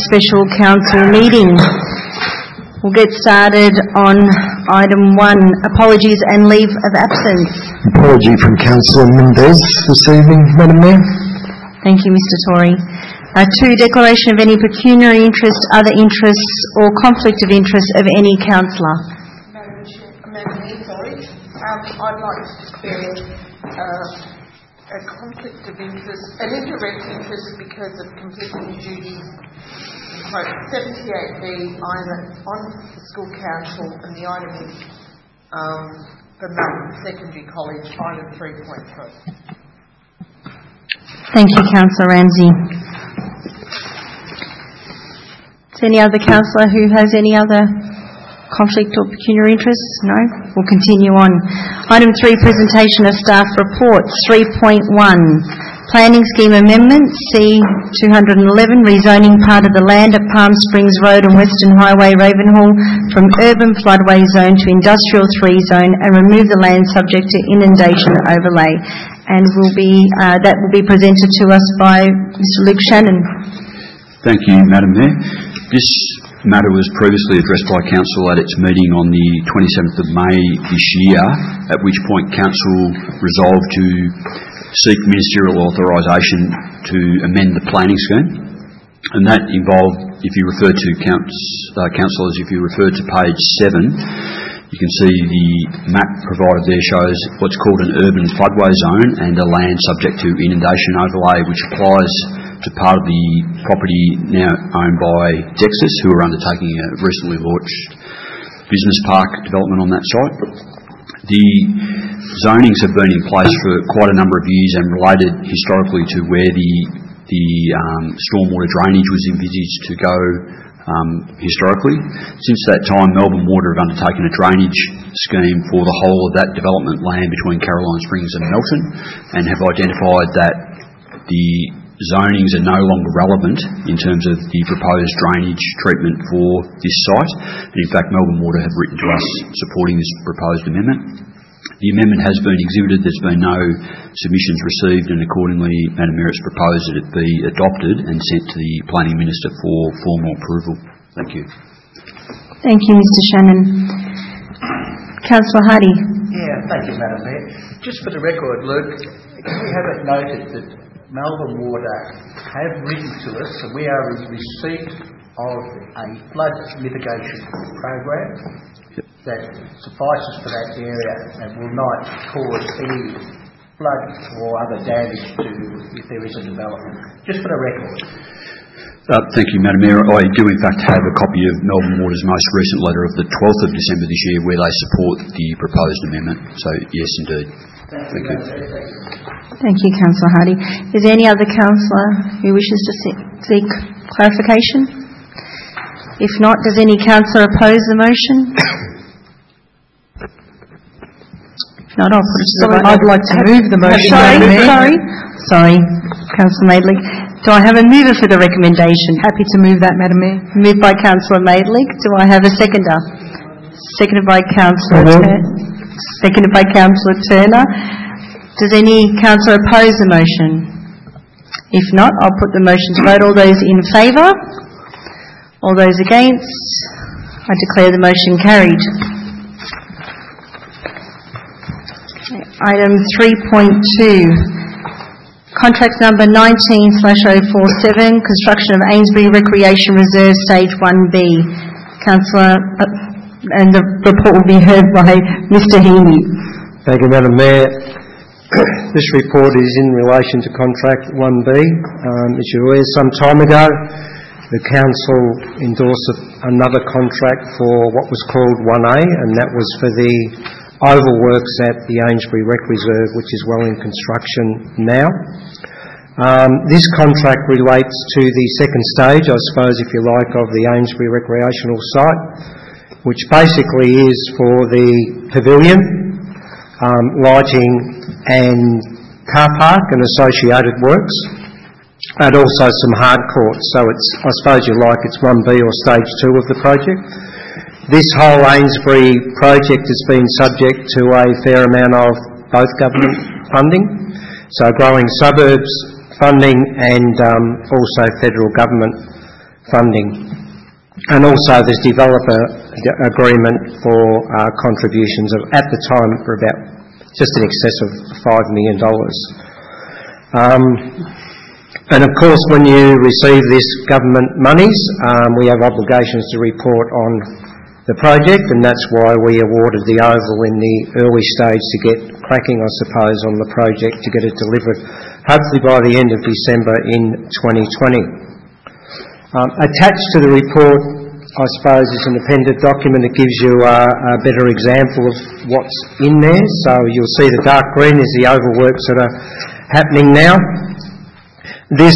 special council meeting. We'll get started on item 1, apologies and leave of absence. Apology from Councillor Mendez this evening, Madam Mayor. Thank you, Mr. Tory. 2, declaration of any pecuniary interest, other interests or conflict of interest of any councillor. Madam Mayor, sorry. I'd like to declare a conflict of interest, an indirect interest because of completing duties, quote, 78B, either on the school council, and the item is for Melbourne Secondary College, item 3.2. Thank you, Councillor Ramsey. Is there any other councillor who has any other conflict or pecuniary interests? No? We'll continue on. Item 3, presentation of staff reports. 3.1, planning scheme amendment, C211, rezoning part of the land at Palm Springs Road and Western Highway, Ravenhall, from urban floodway zone to industrial 3 zone, and remove the land subject to inundation overlay. And that will be presented to us by Mr. Luke Shannon. Thank you, Madam Mayor. This matter was previously addressed by Council at its meeting on the 27th of May this year, at which point Council resolved to seek ministerial authorisation to amend the planning scheme. And that involved, if you refer to councillors, if you refer to page 7, you can see the map provided there shows what's called an urban floodway zone and a land subject to inundation overlay, which applies to part of the property now owned by Dexus, who are undertaking a recently launched business park development on that site. The zonings have been in place for quite a number of years and related historically to where the stormwater drainage was envisaged to go historically. Since that time, Melbourne Water have undertaken a drainage scheme for the whole of that development land between Caroline Springs and Melton, and have identified that the zonings are no longer relevant in terms of the proposed drainage treatment for this site. And in fact, Melbourne Water have written to us supporting this proposed amendment. The amendment has been exhibited, there's been no submissions received, and accordingly, Madam Mayor, it's proposed that it be adopted and sent to the Planning Minister for formal approval. Thank you. Thank you, Mr. Shannon. Councillor Hardy. Yeah, thank you, Madam Mayor. Just for the record, Luke, we have it noted that Melbourne Water have written to us, and we are in receipt of a flood mitigation program that suffices for that area and will not cause any flood or other damage to if there is a development. Just for the record. Thank you, Madam Mayor. I do in fact have a copy of Melbourne Water's most recent letter of the 12th of December this year where they support the proposed amendment. So yes, indeed. Thank you. Thank you, Councillor Hardy. Is there any other councillor who wishes to seek clarification? If not, does any councillor oppose the motion? If not, I'll put it to the vote. I'd like to move the motion. Sorry, Councillor Maidlig. Do I have a mover for the recommendation? Happy to move that, Madam Mayor. Moved by Councillor Maidlig. Do I have a seconder? Seconded by Councillor Turner. Does any councillor oppose the motion? If not, I'll put the motion to vote. All those in favour? All those against? I declare the motion carried. Item 3.2, contract number 19/047, construction of Ainsbury Recreation Reserve Stage 1B. Councillor, and the report will be heard by Mr. Heaney. Thank you, Madam Mayor. This report is in relation to contract 1B. As you're aware, some time ago, the Council endorsed another contract for what was called 1A, and that was for the oval works at the Ainsbury Rec Reserve, which is well in construction now. This contract relates to the second stage, I suppose, if you like, of the Ainsbury recreational site, which basically is for the pavilion, lighting and car park and associated works, and also some hard courts. So it's, I suppose you like, it's 1B or stage 2 of the project. This whole Ainsbury project has been subject to a fair amount of both government funding, so growing suburbs funding and also federal government funding. And also there's developer agreement for contributions of, at the time, for about just in excess of $5 million. And of course, when you receive this government monies, we have obligations to report on the project, and that's why we awarded the OVAL in the early stage to get cracking, I suppose, on the project to get it delivered, hopefully by the end of December in 2020. Attached to the report, I suppose, is an appended document that gives you a better example of what's in there. So you'll see the dark green is the OVAL works that are happening now. This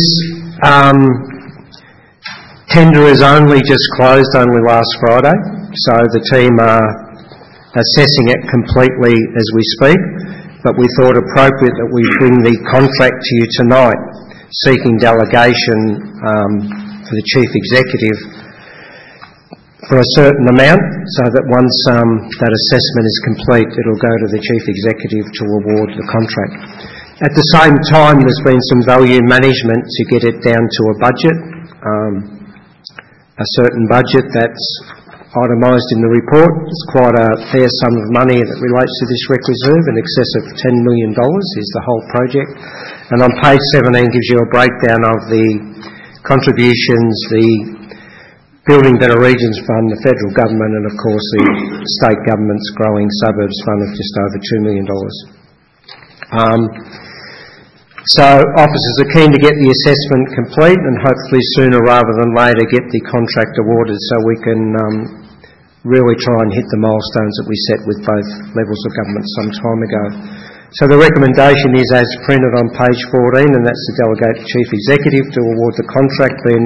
tender is only just closed, only last Friday, so the team are assessing it completely as we speak, but we thought appropriate that we bring the contract to you tonight, seeking delegation for the Chief Executive for a certain amount, so that once that assessment is complete, it'll go to the Chief Executive to award the contract. At the same time, there's been some value management to get it down to a budget, a certain budget that's itemised in the report. It's quite a fair sum of money that relates to this rec reserve, in excess of $10 million is the whole project. And on page 17 gives you a breakdown of the contributions, the Building Better Regions Fund, the federal government, and of course the state government's Growing Suburbs Fund of just over $2 million. So officers are keen to get the assessment complete and hopefully sooner rather than later get the contract awarded so we can really try and hit the milestones that we set with both levels of government some time ago. So the recommendation is as printed on page 14, and that's to delegate the Chief Executive to award the contract being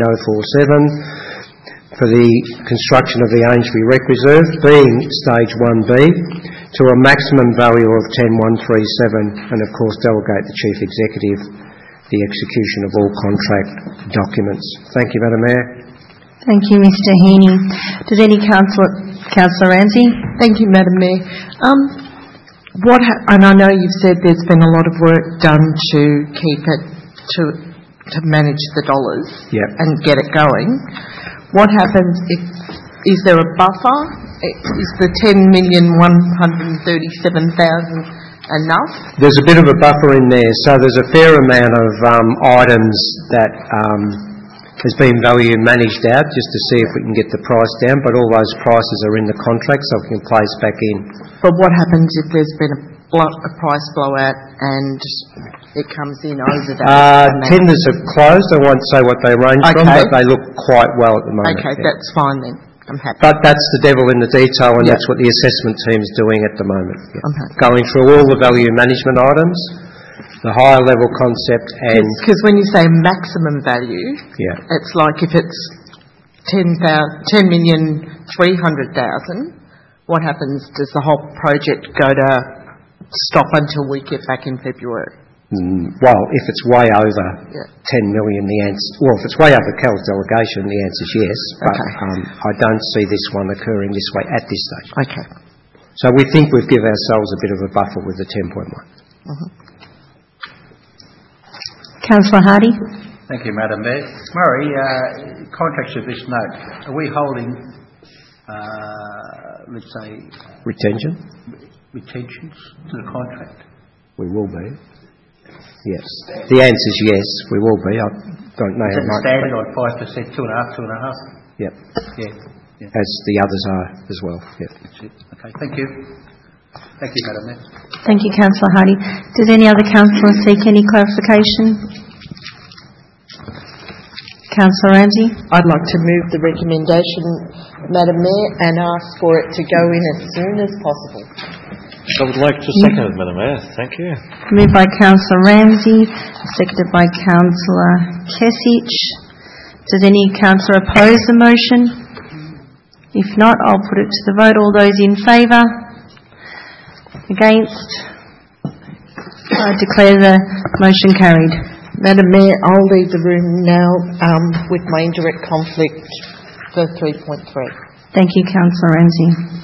19047 for the construction of the Amesbury Rec Reserve, being stage 1B, to a maximum value of 10137, and of course delegate the Chief Executive the execution of all contract documents. Thank you, Madam Mayor. Thank you, Mr Heaney. Does any Councillor Ramsey? Thank you, Madam Mayor. And I know you've said there's been a lot of work done to keep it, to manage the dollars and get it going. What happens if, is there a buffer? Is the $10,137,000 enough? There's a bit of a buffer in there, so there's a fair amount of items that has been value managed out just to see if we can get the price down, but all those prices are in the contract so we can place back in. But what happens if there's been a price blowout and it comes in over that? Tenders have closed. I won't say what they range from, but they look quite well at the moment. Okay, that's fine then. I'm happy. But that's the devil in the detail, and that's what the assessment team's doing at the moment. I'm happy. Going through all the value management items, the higher level concept, and... Because when you say maximum value, it's like if it's $10,300,000, what happens? Does the whole project go to stop until we get back in February? Well, if it's way over 10 million, the answer... Well, if it's way over Cal's delegation, the answer is yes. But I don't see this one occurring this way at this stage. Okay. So we think we've given ourselves a bit of a buffer with the 10.1. Councillor Hardy. Thank you, Madam Mayor. Murray, contracts of this note, are we holding, let's say... Retentions to the contract? We will be. Yes. The answer is yes, we will be. I don't know how much. Standard on 5%, 2.5%, 2.5%? Yep. Yeah. As the others are as well. Yep. That's it. Okay, thank you. Thank you, Madam Mayor. Thank you, Councillor Hardy. Does any other councillor seek any clarification? Councillor Ramsey? I'd like to move the recommendation, Madam Mayor, and ask for it to go in as soon as possible. I would like to second it, Madam Mayor. Thank you. Moved by Councillor Ramsey, seconded by Councillor Kesich. Does any councillor oppose the motion? If not, I'll put it to the vote. All those in favour? Against? I declare the motion carried. Madam Mayor, I'll leave the room now with my indirect conflict for 3.3. Thank you, Councillor Ramsey.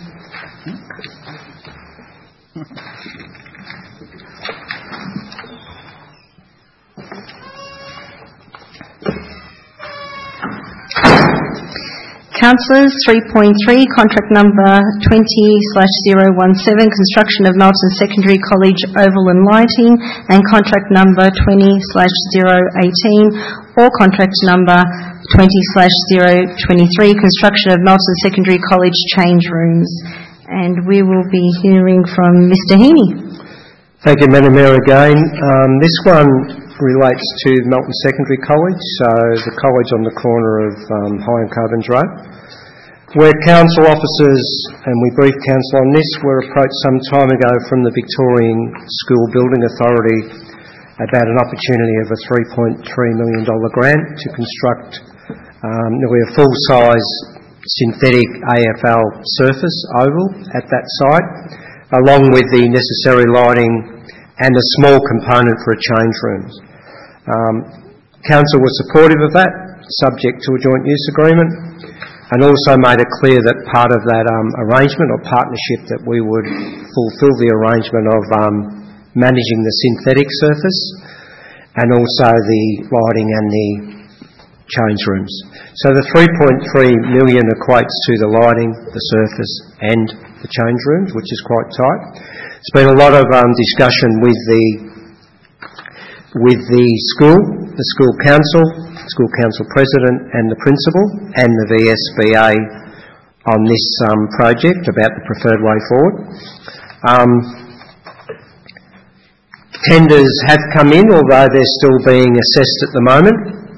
Councillors, 3.3, contract number 20/017, construction of Melton Secondary College oval and lighting, and contract number 20/018, or contract number 20/023, construction of Melton Secondary College change rooms. And we will be hearing from Mr. Heaney. Thank you, Madam Mayor, again. This one relates to Melton Secondary College, so the college on the corner of High and Cobhams Road, where council officers, and we briefed council on this, were approached some time ago from the Victorian School Building Authority about an opportunity of a $3.3 million grant to construct nearly a full-size synthetic AFL surface oval at that site, along with the necessary lighting and a small component for a change rooms. Council was supportive of that, subject to a joint use agreement, and also made it clear that part of that arrangement or partnership that we would fulfil the arrangement of managing the synthetic surface and also the lighting and the change rooms. So the $3.3 million equates to the lighting, the surface and the change rooms, which is quite tight. There's been a lot of discussion with the school council president and the principal and the VSBA on this project about the preferred way forward. Tenders have come in, although they're still being assessed at the moment.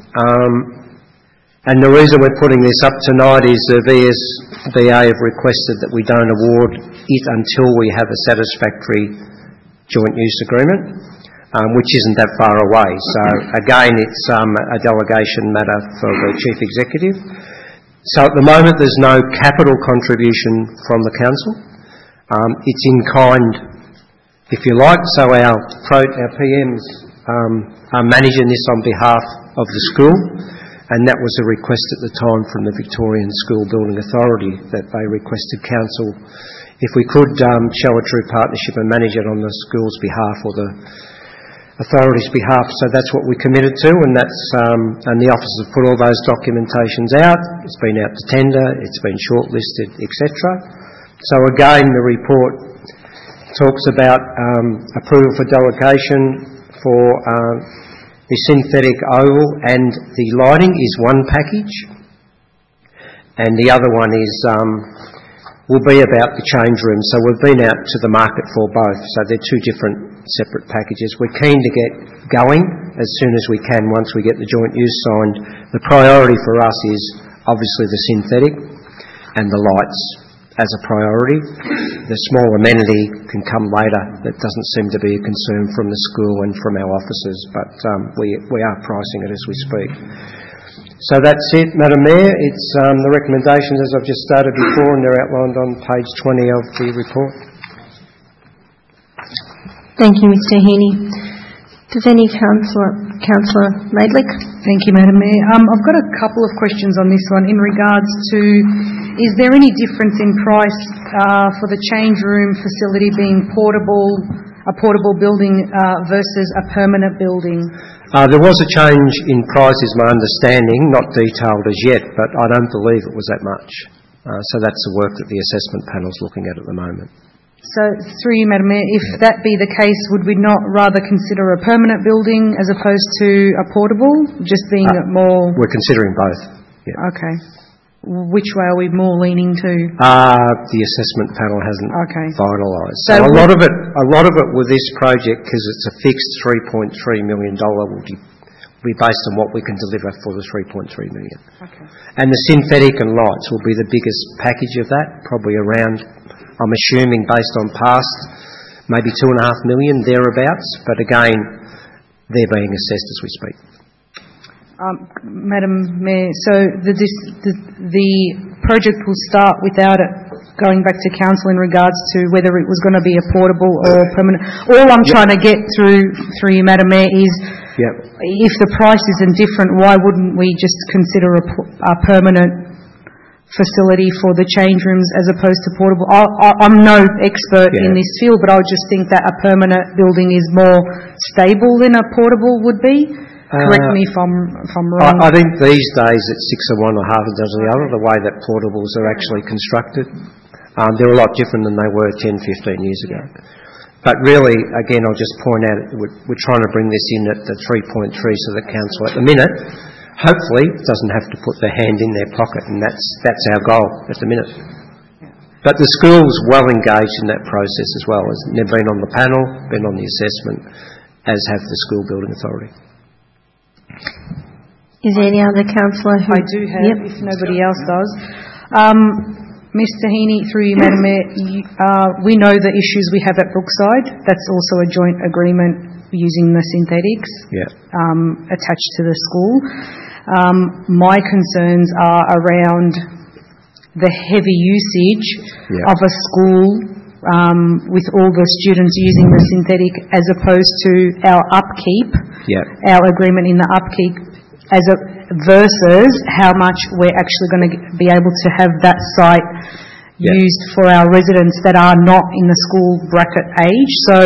And the reason we're putting this up tonight is the VSBA have requested that we don't award it until we have a satisfactory joint use agreement, which isn't that far away. So again, it's a delegation matter for the Chief Executive. So at the moment there's no capital contribution from the council. It's in kind, if you like. So our PMs are managing this on behalf of the school. And that was a request at the time from the Victorian School Building Authority, that they requested council if we could show a true partnership and manage it on the school's behalf or the authority's behalf. So that's what we committed to, and and the officers have put all those documentations out. It's been out to tender, it's been shortlisted, etc. So again, the report talks about approval for delegation for the synthetic oval, and the lighting is one package, and the other one is will be about the change room. So we've been out to the market for both, so they're two different separate packages. We're keen to get going as soon as we can once we get the joint use signed. The priority for us is obviously the synthetic and the lights as a priority. The small amenity can come later. That doesn't seem to be a concern from the school and from our officers, but we are pricing it as we speak. So that's it, Madam Mayor. It's the recommendations as I've just stated before, and they're outlined on page 20 of the report. Thank you, Mr. Heaney. Does any Councillor Maidlick? Thank you, Madam Mayor. I've got a couple of questions on this one in regards to, is there any difference in price for the change room facility being a portable building versus a permanent building? There was a change in price, is my understanding, not detailed as yet, but I don't believe it was that much. So that's the work that the assessment panel is looking at the moment. So, through you, Madam Mayor, if that be the case, would we not rather consider a permanent building as opposed to a portable, just being more... We're considering both. Yeah. Okay. Which way are we more leaning to? The assessment panel hasn't finalised. So a lot of it with this project, because it's a fixed $3.3 million, will be based on what we can deliver for the $3.3 million. Okay. And the synthetic and lights will be the biggest package of that, probably around, I'm assuming based on past, maybe $2.5 million thereabouts. But again, they're being assessed as we speak. Madam Mayor, so the project will start without it going back to council in regards to whether it was going to be a portable or permanent. All I'm trying to get through you, Madam Mayor, is if the price isn't different, why wouldn't we just consider a permanent facility for the change rooms as opposed to portable? I'm no expert in this field, but I would just think that a permanent building is more stable than a portable would be. Correct me if I'm wrong. I think these days it's 6 of one or half a dozen of the other, the way that portables are actually constructed. They're a lot different than they were 10, 15 years ago. But really, again, I'll just point out, we're trying to bring this in at the 3.3 so the council at the minute, hopefully, doesn't have to put their hand in their pocket, and that's our goal at the minute. But the school's well engaged in that process as well. They've been on the panel, been on the assessment, as have the School Building Authority. Is there any other councillor who... I do have, if nobody else does. Mr Heaney, through you, Madam Mayor, we know the issues we have at Brookside. That's also a joint agreement using the synthetics attached to the school. My concerns are around the heavy usage of a school with all the students using the synthetic as opposed to our upkeep, our agreement in the upkeep versus how much we're actually going to be able to have that site used for our residents that are not in the school bracket age. So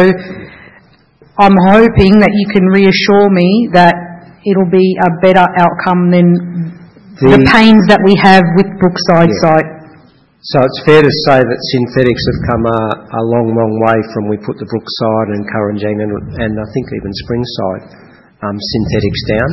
I'm hoping that you can reassure me that it'll be a better outcome than the pains that we have with Brookside site. So it's fair to say that synthetics have come a long, long way from we put the Brookside and Currangine and I think even Springside synthetics down.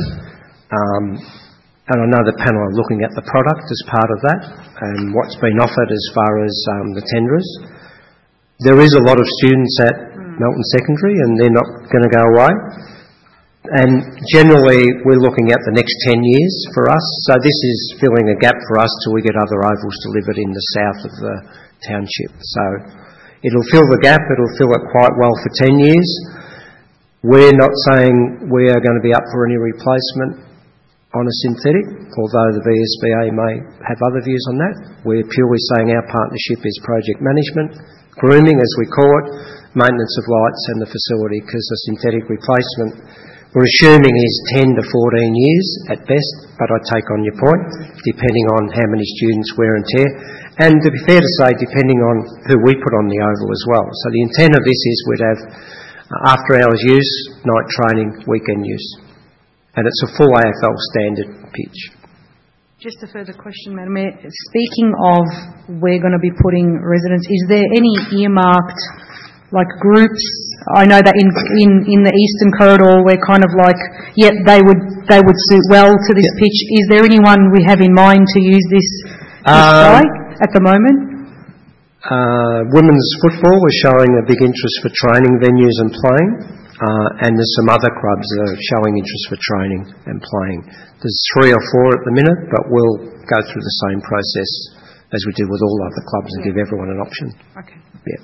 And I know the panel are looking at the product as part of that and what's been offered as far as the tenderers. There is a lot of students at Melton Secondary and they're not going to go away. And generally we're looking at the next 10 years for us. So this is filling a gap for us till we get other ovals delivered in the south of the township. So it'll fill the gap, it'll fill it quite well for 10 years. We're not saying we are going to be up for any replacement on a synthetic, although the VSBA may have other views on that. We're purely saying our partnership is project management, grooming as we call it, maintenance of lights and the facility, because the synthetic replacement we're assuming is 10 to 14 years at best, but I take on your point, depending on how many students wear and tear. And to be fair to say, depending on who we put on the oval as well. So the intent of this is we'd have after hours use, night training, weekend use. And it's a full AFL standard pitch. Just a further question, Madam Mayor. Speaking of we're going to be putting residents, is there any earmarked groups? I know that in the Eastern Corridor we're kind of they would suit well to this pitch. Is there anyone we have in mind to use this site at the moment? Women's football is showing a big interest for training venues and playing. And there's some other clubs that are showing interest for training and playing. There's 3 or 4 at the minute, but we'll go through the same process as we did with all other clubs and give everyone an option. Okay. Yeah.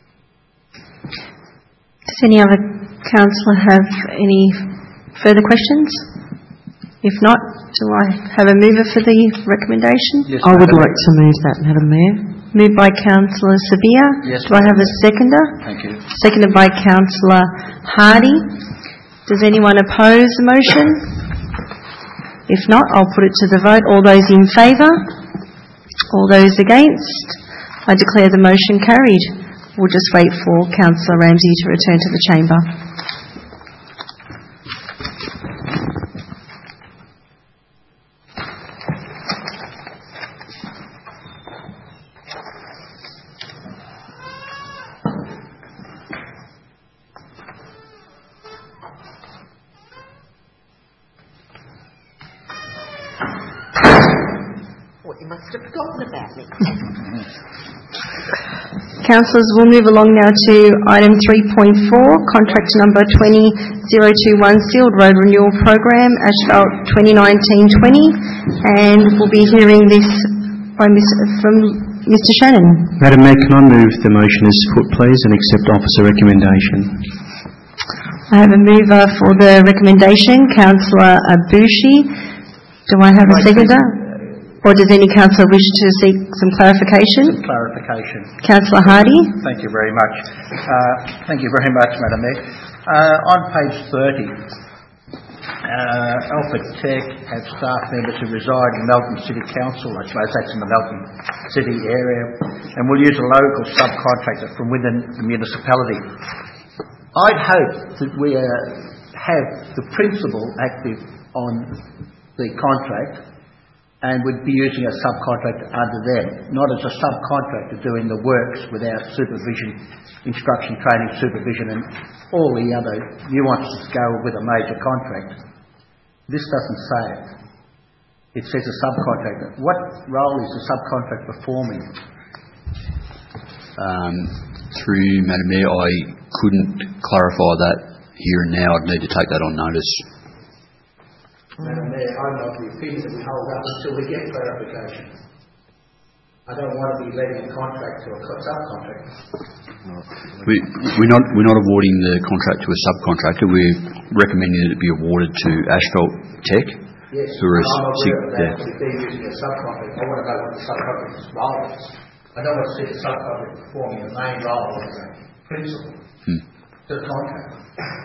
Does any other councillor have any further questions? If not, do I have a mover for the recommendation? Yes, I would like to move that, Madam Mayor. Moved by Councillor Sabia. Yes, do I have a seconder? Thank you. Seconded by Councillor Hardy. Does anyone oppose the motion? If not, I'll put it to the vote. All those in favour? All those against? I declare the motion carried. We'll just wait for Councillor Ramsey to return to the chamber. You must have forgotten about me. Councillors, we'll move along now to item 3.4, contract number 20021 Sealed Road Renewal Program, Asphalt 2019-20, and we'll be hearing this from Mr Shannon. Madam Mayor, can I move the motion as put, please, and accept officer recommendation? I have a mover for the recommendation, Councillor Abushi. Do I have a seconder? Or does any councillor wish to seek some clarification? Some clarification. Councillor Hardy. Thank you very much. Thank you very much, Madam Mayor. On page 30, Alfred Tech have staff members who reside in Melton City Council. I suppose that's in the Melton City area, and will use a local subcontractor from within the municipality. I'd hope that we are have the principal active on the contract and would be using a subcontractor under them, not as a subcontractor doing the works without supervision, instruction, training, supervision and all the other nuances go with a major contract. This doesn't say it. It says a subcontractor. What role is the subcontract performing? Through Madam Mayor, I couldn't clarify that here and now. I'd need to take that on notice. Madam Mayor, I'm of the opinion that we hold up until we get clarification. I don't want to be letting a contract to a subcontractor. We're not awarding the contract to a subcontractor. We're recommending that it be awarded to Asphalt Tech. Yes, who are I'm aware of that. If they're using a subcontractor, I want to know what the subcontractor's role is. I don't want to see the subcontractor performing a main role as a principal to the contractor.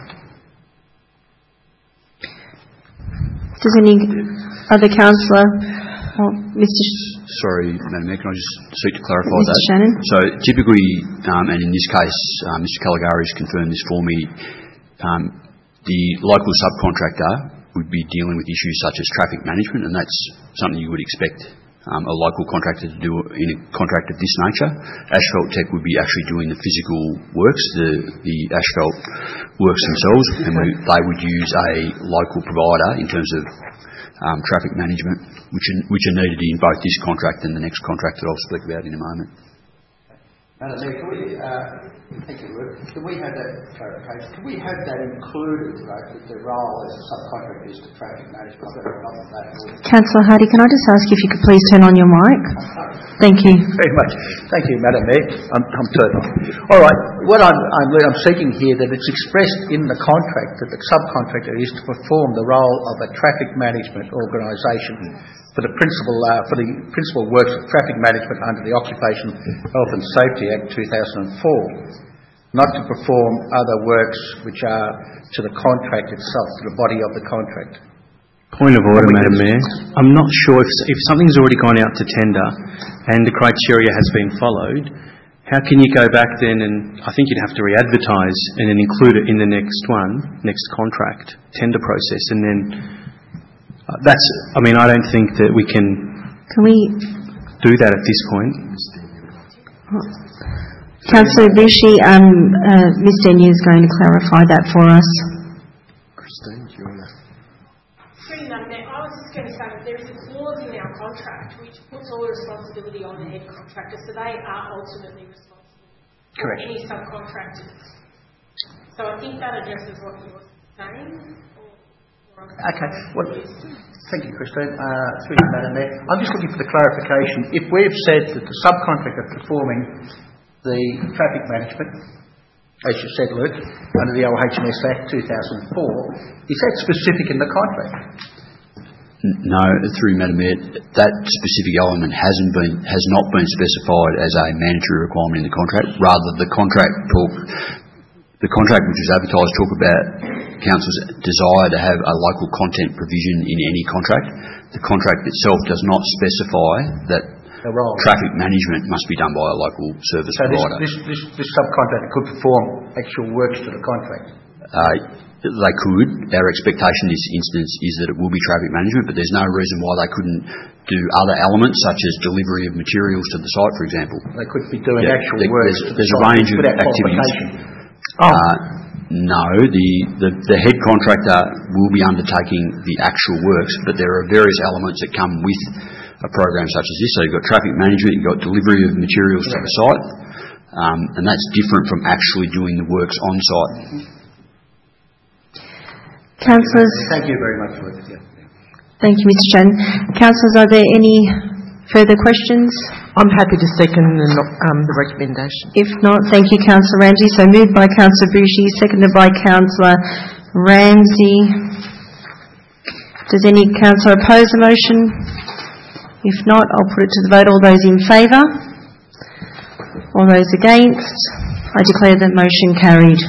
Does any other councillor, Mr. Sorry, Madam Mayor, can I just seek to clarify Mr. that? Shannon? So typically, and in this case, Mr. Caligari has confirmed this for me, the local subcontractor would be dealing with issues such as traffic management, and that's something you would expect a local contractor to do in a contract of this nature. Asphalt Tech would be actually doing the physical works, the asphalt works themselves, and they would use a local provider in terms of traffic management, which are needed in both this contract and the next contract that I'll speak about in a moment. Madam Mayor, thank you, Luke. Can we have that clarification? Can we have that included, right, that the role as a subcontractor is to traffic management? I've got a problem with that. Councillor Hardy, can I just ask if you could please turn on your mic? Thank you. Very much. Thank you, Madam Mayor. I'm turned on. All right. What I'm seeking here that it's expressed in the contract that the subcontractor is to perform the role of a traffic management organisation for the principal works of traffic management under the Occupational Health and Safety Act 2004, not to perform other works which are to the contract itself, to the body of the contract. Point of order, Madam Mayor. I'm not sure if something's already gone out to tender and the criteria has been followed, how can you go back then and I think you'd have to re-advertise and then include it in the next contract, tender process, and then I don't think that we can do that at this point. Councillor Bushi, Ms. Denyer is going to clarify that for us. Christine, do you want to? I was just going to say that there is a clause in our contract which puts all the responsibility on the head contractor, so they are ultimately responsible for any subcontractors. So I think that addresses what you're saying. Okay. Well, thank you, Christine. Through you, Madam Mayor. I'm just looking for the clarification. If we've said that the subcontractor performing the traffic management, as you said, Luke, under the OHS Act 2004, is that specific in the contract? No, through Madam Mayor, that specific element has not been specified as a mandatory requirement in the contract. Rather, the contract which is advertised talk about Council's desire to have a local content provision in any contract. The contract itself does not specify that traffic management must be done by a local service provider. So this subcontractor could perform actual works to the contract? They could. Our expectation in this instance is that it will be traffic management, but there's no reason why they couldn't do other elements such as delivery of materials to the site, for example. They could be doing actual works. There's a range of activities. No, the head contractor will be undertaking the actual works, but there are various elements that come with a program such as this. So you've got traffic management, you've got delivery of materials to the site, and that's different from actually doing the works on site. Councillors. Thank you very much for it. Thank you, Mr. Shannon. Councillors, are there any further questions? I'm happy to second the recommendation. If not, thank you, Councillor Ramsey. So moved by Councillor Bushi, seconded by Councillor Ramsey. Does any councillor oppose the motion? If not, I'll put it to the vote. All those in favour? All those against? I declare the motion carried.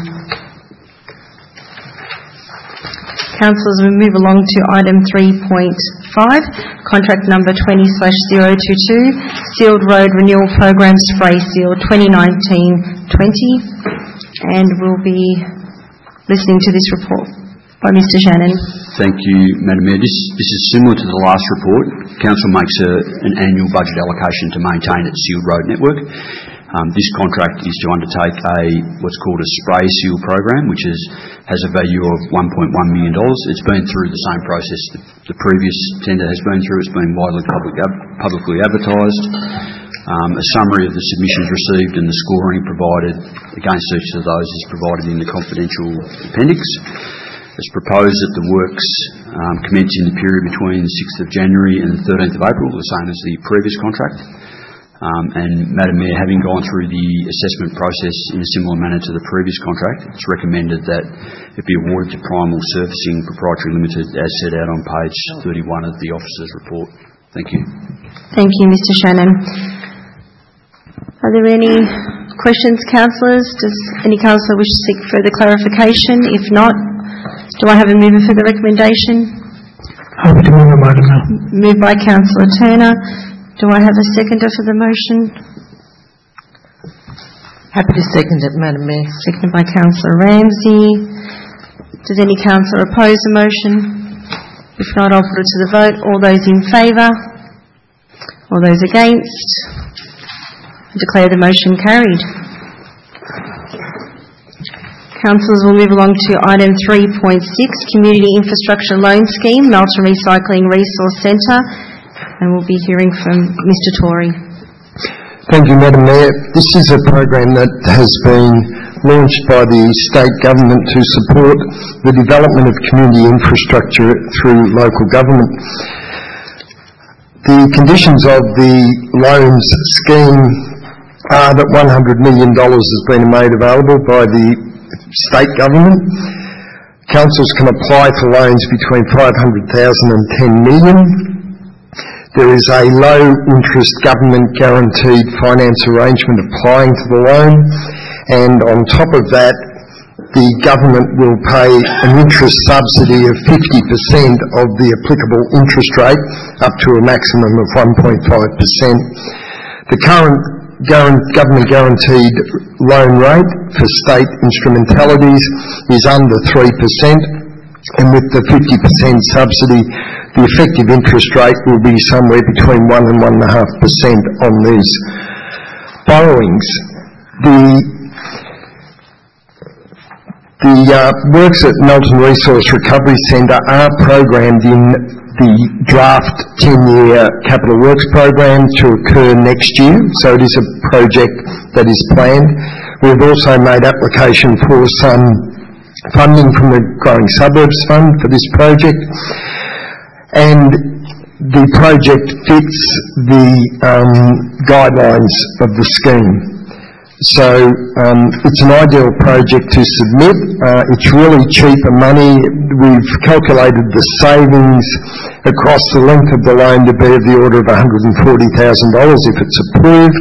Councillors, we move along to item 3.5, contract number 20/022, Sealed Road Renewal Program Spray Seal 2019-20, and we'll be listening to this report. by Mr Shannon. Thank you, Madam Mayor. This is similar to the last report. Council makes an annual budget allocation to maintain its sealed road network. This contract is to undertake what's called a spray seal program, which has a value of $1.1 million. It's been through the same process the previous tender has been through. It's been widely publicly advertised. A summary of the submissions received and the scoring provided against each of those is provided in the confidential appendix. It's proposed that the works commence in the period between the 6th of January and the 13th of April, the same as the previous contract. And Madam Mayor, having gone through the assessment process in a similar manner to the previous contract, it's recommended that it be awarded to Primal Surfacing Proprietary Limited as set out on page 31 of the officer's report. Thank you. Thank you, Mr Shannon. Are there any questions, councillors? Does any councillor wish to seek further clarification? If not, do I have a mover for the recommendation? Happy to move it, Madam Mayor. Moved by Councillor Turner. Do I have a seconder for the motion? Happy to second it, Madam Mayor. Seconded by Councillor Ramsey. Does any councillor oppose the motion? If not, I'll put it to the vote. All those in favour? All those against? I declare the motion carried. Councillors will move along to item 3.6, Community Infrastructure Loan Scheme, Melton Recycling Resource Centre, and we'll be hearing from Mr Tory. Thank you, Madam Mayor. This is a program that has been launched by the state government to support the development of community infrastructure through local government. The conditions of the loans scheme are that $100 million has been made available by the state government. Councils can apply for loans between $500,000 and $10 million. There is a low interest government guaranteed finance arrangement applying to the loan, and on top of that the government will pay an interest subsidy of 50% of the applicable interest rate up to a maximum of 1.5%. The current government guaranteed loan rate for state instrumentalities is under 3%, and with the 50% subsidy the effective interest rate will be somewhere between 1 and 1.5% on these borrowings. The works at Melton Resource Recovery Centre are programmed in the draft 10-year capital works program to occur next year, so it is a project that is planned. We have also made application for some funding from the Growing Suburbs Fund for this project, and the project fits the guidelines of the scheme. So it's an ideal project to submit. It's really cheaper money. We've calculated the savings across the length of the loan to be of the order of $140,000 if it's approved.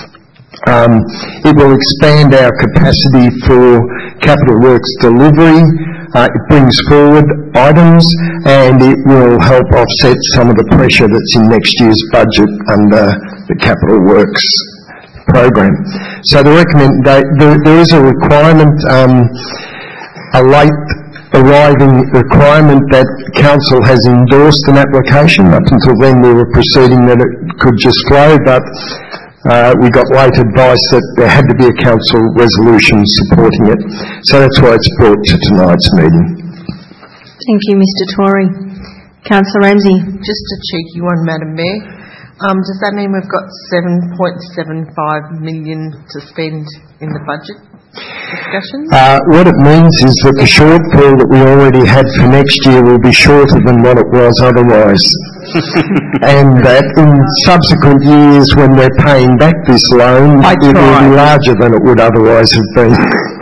It will expand our capacity for capital works delivery. It brings forward items, and it will help offset some of the pressure that's in next year's budget under the capital works program. So there is a requirement, a late arriving requirement that council has endorsed an application. Up until then we were proceeding that it could just flow, but we got late advice that there had to be a council resolution supporting it. So that's why it's brought to tonight's meeting. Thank you, Mr Tory. Councillor Ramsey. Just a cheeky one, Madam Mayor. Does that mean we've got $7.75 million to spend in the budget discussions? What it means is that the shortfall that we already had for next year will be shorter than what it was otherwise. And that in subsequent years when we're paying back this loan, it will be larger than it would otherwise have been.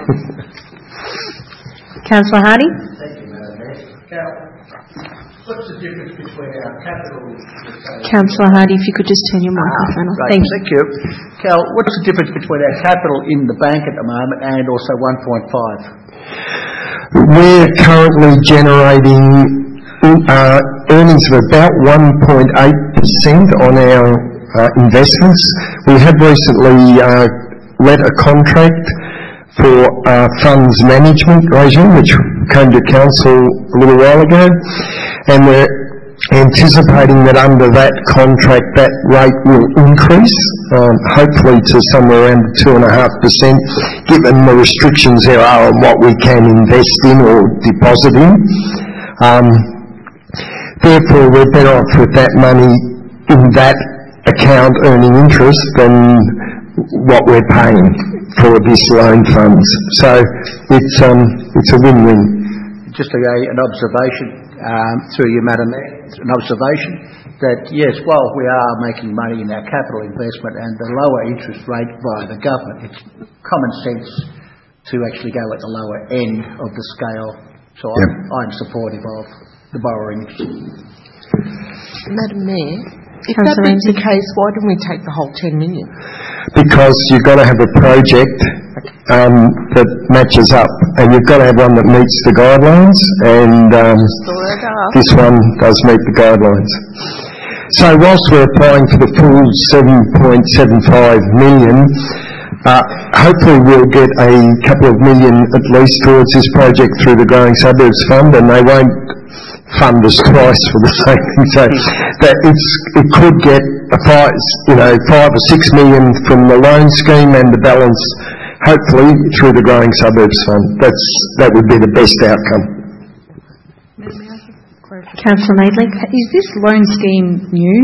Councillor Hardy? Thank you, Madam Mayor. What's the difference between our capital... Councillor Hardy, if you could just turn your microphone off. Right. Thank you. Cal, what's the difference between our capital in the bank at the moment and also 1.5? We're currently generating earnings of about 1.8% on our investments. We have recently let a contract for funds management regime, which came to council a little while ago, and we're anticipating that under that contract that rate will increase, hopefully to somewhere around 2.5%, given the restrictions there are on what we can invest in or deposit in. Therefore, we're better off with that money in that account earning interest than what we're paying for this loan funds. So it's a win-win. Just an observation through you, Madam Mayor, an observation that yes, while we are making money in our capital investment and the lower interest rate by the government, it's common sense to actually go at the lower end of the scale. So I'm supportive of the borrowing. Madam Mayor, if that is the case, why don't we take the whole 10 million? Because you've got to have a project that matches up, and you've got to have one that meets the guidelines, and this one does meet the guidelines. So whilst we're applying for the full 7.75 million, hopefully we'll get a couple of million at least towards this project through the Growing Suburbs Fund, and they won't fund us twice for the same thing. So that it could get 5 or 6 million from the loan scheme and the balance hopefully through the Growing Suburbs Fund. That would be the best outcome. Councillor Madeley, is this loan scheme new?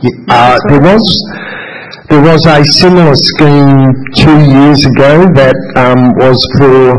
There was a similar scheme 2 years ago that was for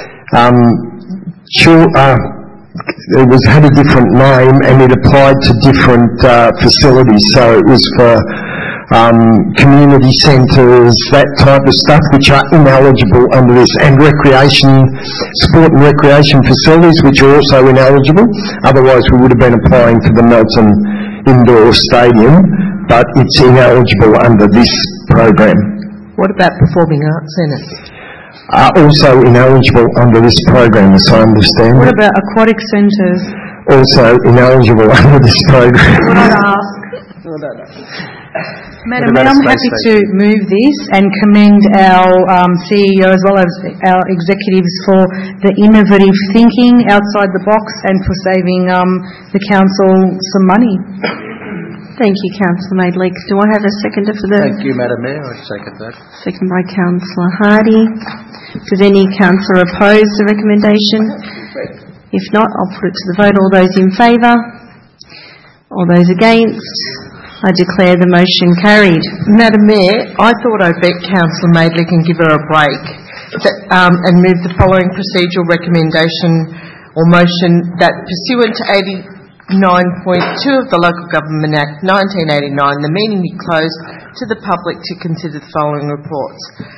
had a different name, and it applied to different facilities. So it was for community centres, that type of stuff, which are ineligible under this, and sport and recreation facilities, which are also ineligible. Otherwise, we would have been applying for the Melton Indoor Stadium, but it's ineligible under this program. What about performing arts centres? Also ineligible under this program, as I understand. What about aquatic centres? Also ineligible under this program. Madam Mayor, I'm happy to move this and commend our CEO as well as our executives for the innovative thinking outside the box and for saving the council some money. Thank you, Councillor Madeley. Do I have a seconder for the... Thank you, Madam Mayor. I second that. Second by Councillor Hardy. Does any councillor oppose the recommendation? If not, I'll put it to the vote. All those in favour? All those against? I declare the motion carried. Madam Mayor, I thought I'd bet Councillor Madeley can give her a break and move the following procedural recommendation or motion that pursuant to 89.2 of the Local Government Act 1989, the meeting be closed to the public to consider the following reports.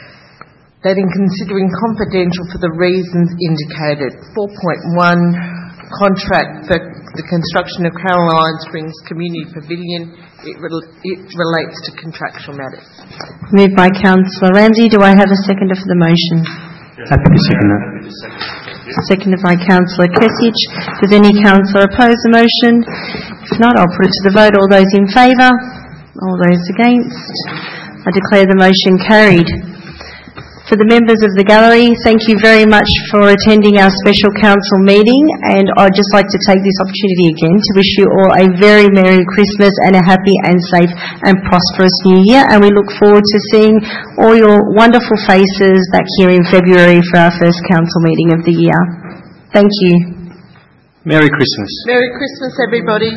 That in considering confidential for the reasons indicated, 4.1, contract for the construction of Caroline Springs Community Pavilion, it relates to contractual matters. Moved by Councillor Ramsey. Do I have a seconder for the motion? Happy to second that. Seconded by Councillor Kesich. Does any councillor oppose the motion? If not, I'll put it to the vote. All those in favour? All those against? I declare the motion carried. For the members of the gallery, thank you very much for attending our special council meeting, and I'd just like to take this opportunity again to wish you all a very Merry Christmas and a happy and safe and prosperous New Year, and we look forward to seeing all your wonderful faces back here in February for our first council meeting of the year. Thank you. Merry Christmas. Merry Christmas, everybody.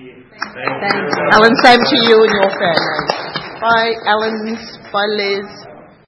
Alan, same to you and your family. Bye, Alan. Bye, Liz.